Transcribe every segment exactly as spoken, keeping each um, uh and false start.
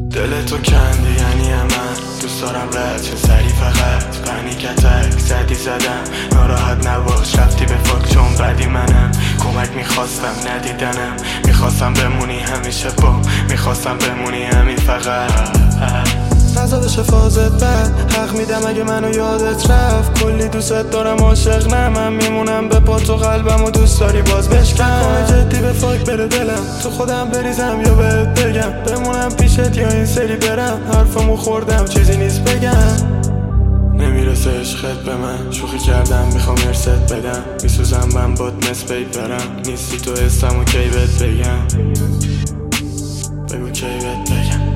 دل تو کندی یعنی من دوست دارم رد چه سری فقط پنیک اتک زدی زدم ناراحت نباش رفتی به فاک چون بدی منم کمک میخواستم ندیدنم میخواستم بمونی همیشه با میخواستم بمونی همین فقط نزا بشه فازت بد حق میدم اگه منو یادت رفت کلی دوست دارم عاشق نه من میمونم به پا تو قلبم و دوست داری باز بشکن جدی به فاک بره دلم تو خودم بریزم یا بهت بگم بمونم پیشت یا این سری برم حرفمو خوردم چیزی نیست بگم نمیرسه عشقت به من شوخی کردم میخوام ارست بدم میسوزم من باد نسبیت برم نیستی تو حسم و کی بهت بگم بگو کی بهت بگم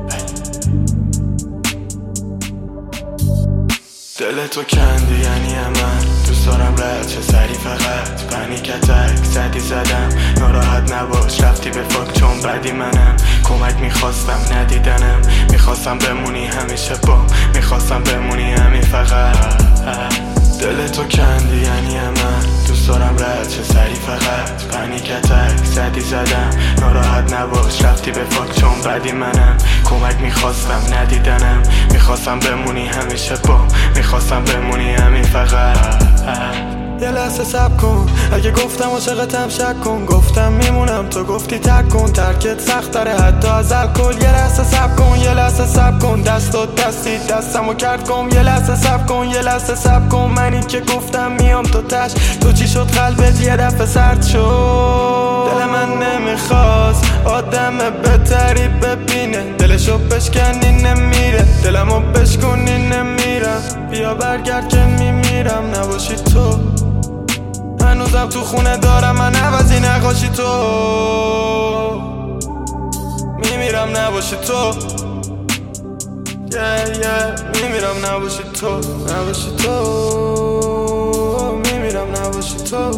دل تو کندی یعنی من دوست دارم رد چه سری فقط پنیک اتک زدی زدم ناراحت نباش رفتی به فاک چون بدی منم کمک میخواستم ندیدنم میخواستم بمونی همیشه با میخواستم بمونی همین فقط دل تو کندی یعنی من دوست دارم رد چه سری فقط پنیک اتک زدی زدم ناراحت نباش رفتی به فاک چون بدی منم کمک میخواستم ندیدنم میخواستم بمونی همیشه با میخواستم بمونی همین فقط یه لحظه صبر کن اگه گفتم عاشقتم شک کن گفتم میمونم تو گفتی ترک کن ترکت سخت داره حتی از الکل یه لحظه صبر کن یه لحظه صبر کن دست و دستی دستمو کرد کن یه لحظه صبر کن یه لحظه صبر کن منی که گفتم میام تو تش تو چی شد قلبت یه دفعه سرد شد دل من نمیخواست آدم بهتری ببینه دلشو بشکنی نمیره دلمو بشکنی نمیرم بیا برگرد که میمیرم نباشی تو هنوزم تو خونه دارم من عوضی نقاشی تو میمیرم نباشی تو yeah, yeah. میمیرم نباشی تو نباشی تو میمیرم نباشی تو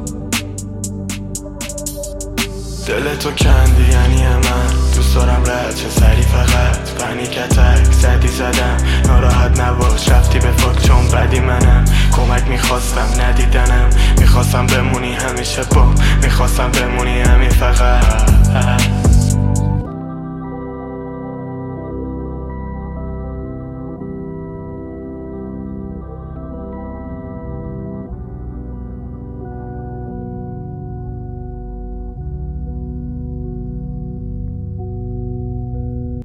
دل تو کندی یعنی من دوست دارم رد چه سری فقط پنیک اتک زدی زدم ناراحت نباش رفتی به فاک چون بدی منم کمک میخواستم ندیدنم میخواستم بمونی همیشه با میخواستم بمونی همین فقط